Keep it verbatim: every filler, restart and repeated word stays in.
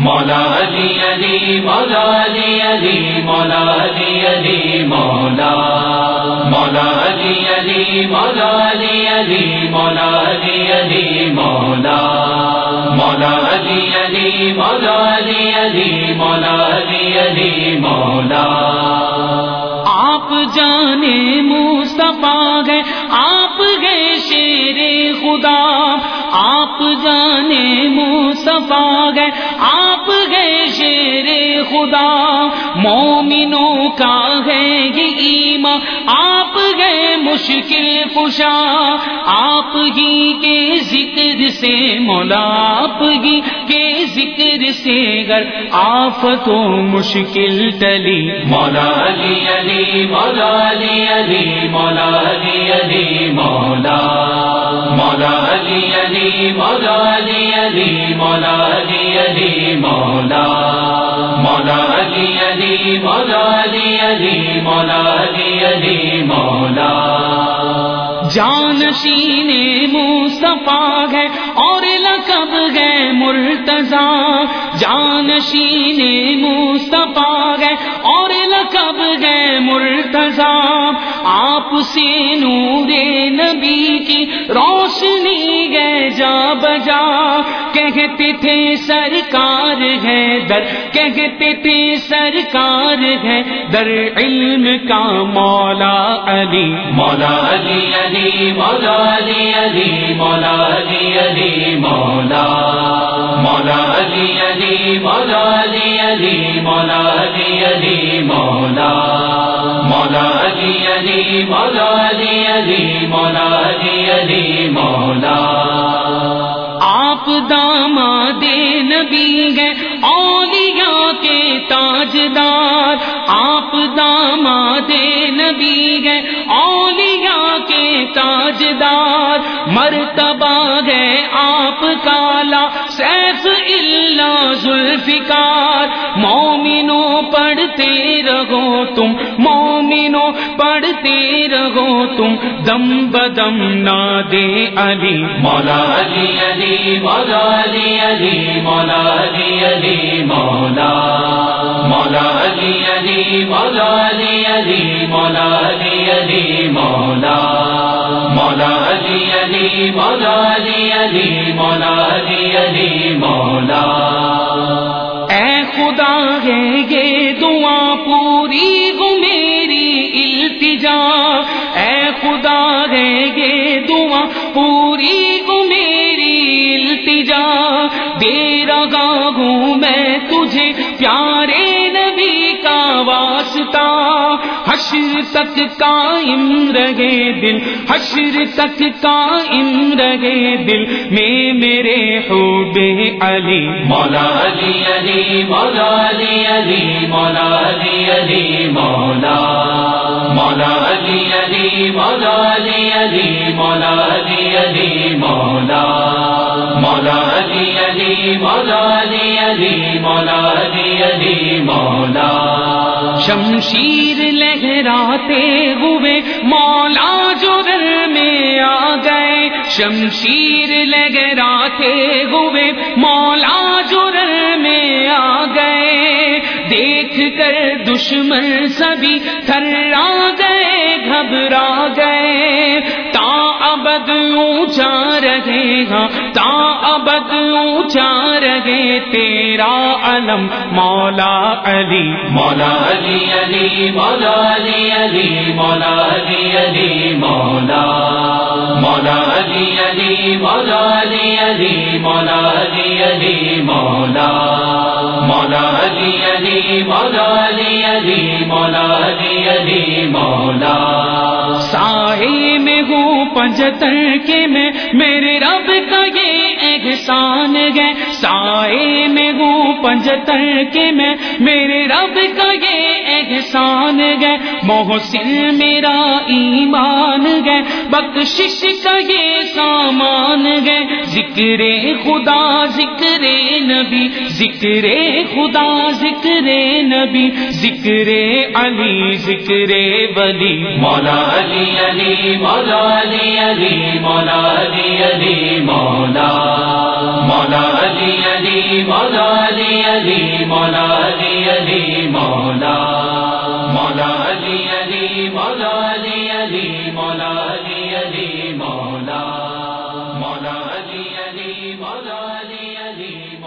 مولا علی علی مولا علی علی مولا علی علی مولا مولا علی علی مولا علی علی مولا علی علی مولا مولا علی علی مولا علی علی مولا علی علی مولا آپ جانے مصطفیٰ گئے آپ گئے شیر خدا آپ جانے مصطفیٰ گئے آپ گئے شیر خدا مومنوں کا ہے یہ ایمان آپ گئے مشکل کشا آپ ہی کے ذکر سے مولا آپ ہی کے ذکر سے گر آفت و مشکل ٹلی مولا علی علی مولا علی علی مولا علی علی مولا مولا علی علی مولا علی علی مولا علی علی مولا مولا علی علی مولا علی علی مولا علی علی مولا جانشین مصطفیٰ ہے اور لقب ہے مرتضیٰ جانشین مصطفیٰ ہے اور لقب ہے مرتضیٰ آپ سے نور نبی کی روشنی ہے جا بجا کہتے تھے سرکار ہے در کہتے تھے سرکار ہے در علم کا مولا علی مولا علی علی مولا علی علی مولا علی علی مولا مولا علی علی مولا علی علی مولا علی علی مولا مولا علی علی مولا علی علی مولا علی علی مولا آپ داماد نبی ہیں اولیاء کے تاجدار آپ داماد نبی ہیں اولیاء کے تاجدار مرتبہ ہے آپ کالا سیف اللہ ذوالفقار مومنوں پڑھتے رہو تم مومنوں پڑھتے رہو تم دم بدم نادے علی مولا علی علی مولا علی علی مولا علی علی مولا مولا علی علی مولا علی علی مولا علی علی مولا مولا علی علی مولا علی علی مولا علی علی مولا اے خدا ہے یہ دعا پوری ہو میری التجا اے خدا ہے یہ دعا پوری ہو میری التجا دے رہا ہوں میں تجھے پیارے نبی کا واسطہ حشر تک قائم رہے دل حشر تک قائم رہے دل میں میرے حب علی مولا علی علی مولا علی علی مولا علی علی مولا مولا علی علی مولا علی علی مولا علی علی مولا مولا علی علی مولا علی علی مولا علی علی مولا شمشیر لہراتے ہوئے مولا جو گھر میں آ گئے شمشیر لہراتے ہوئے مولا جو گھر میں آ گئے دیکھ کر دشمن سبھی تھرا گئے گھبرا گئے تا ابد اونچا رہے گا تا ابد اونچا رہے تیرا علم مولا علی مولا علی علی مولا علی علی مولا علی علی مولا مولا علی علی مولا علی علی مولا علی علی مولا مولا علی علی مولا علی علی مولا علی علی مولا سائے میں ہوں پنجتر کے میں میرے رب کا یہ احسان ہے سائے میں ہوں پنجتر کے میں میرے رب کا یہ احسان ہے محسن میرا ایمان ہے بخشش کا یہ سامان ہے ذکر خدا ذکر نبی ذکر خدا ذکر نبی ذکر علی ذکر ولی مولا علی علی مولا علی علی مولا علی علی مولا مولا مولا علی علی مولا علی علی مولا علی علی مولا مولا علی علی مولا علی علی مولا علی علی مولا مولا علی علی مولا علی علی